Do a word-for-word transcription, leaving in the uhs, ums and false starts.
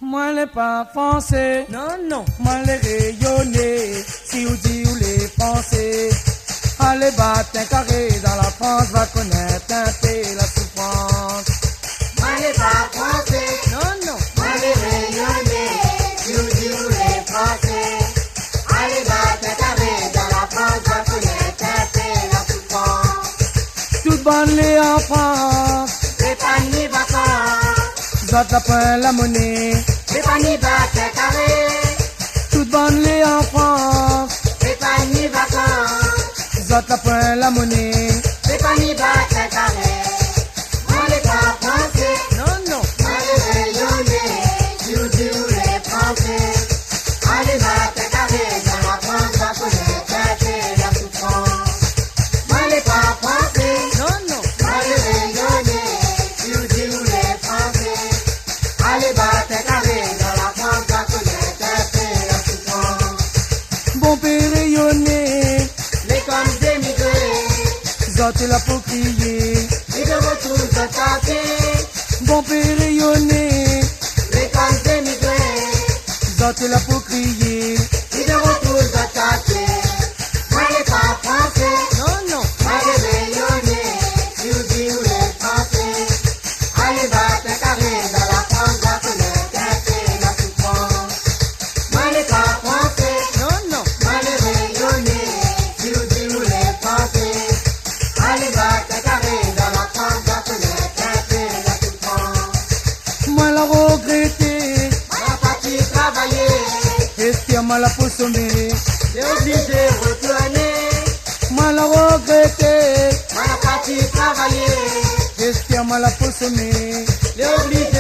Moi les pas français, Non, non. moi les rayonnés, si vous dites où les français. Allez battre un carré dans la France, va connaître un peu la souffrance. Moi les pas français, Non, non. moi les rayonnés, si vous dites où les français. Allez battre un carré dans la France, va connaître un peu la souffrance. Toute bonne les en France, C'est pas ni vacances, zot la point la monnaie. c'est pas ni battre un carré. Toute bonne les en France, C'est pas ni vacances, zot la point la monnaie. c'est pas ni battre un carré. Moi les pas français, Non, non. moi les rayonnés, si vous dites où les français. Allez battre un carré dans la France, va connaître un peu la souffrance. Moi les pas français, Non, non. moi les rayonnés, si vous dites où les français. Allez battre un carré dans la France, va connaître un peu la souffrance. Bon père rayonné, Les comme d'émigrés, zot la pour crier. et de retour de tenter. Bon père rayonné, Les comme d'émigrés, zot la pour crier. et de retour de tenter. Moi les pas français, Non, non. moi les rayonnés, si vous dites où les français. Allez battre un carré dans la France, va connaître un peu la souffrance. Moi les pas français, Non, non. moi les rayonnés, si vous dites où les français. Allez battre un carré dans la France, va connaître un peu la souffrance. Moi la regretter, La partie travailler, est-ce moi la pour sommer. t'es obligé de retourner. Moi la regretter, Moi la partie travailler, est-ce moi la pour sommer. t'es obligé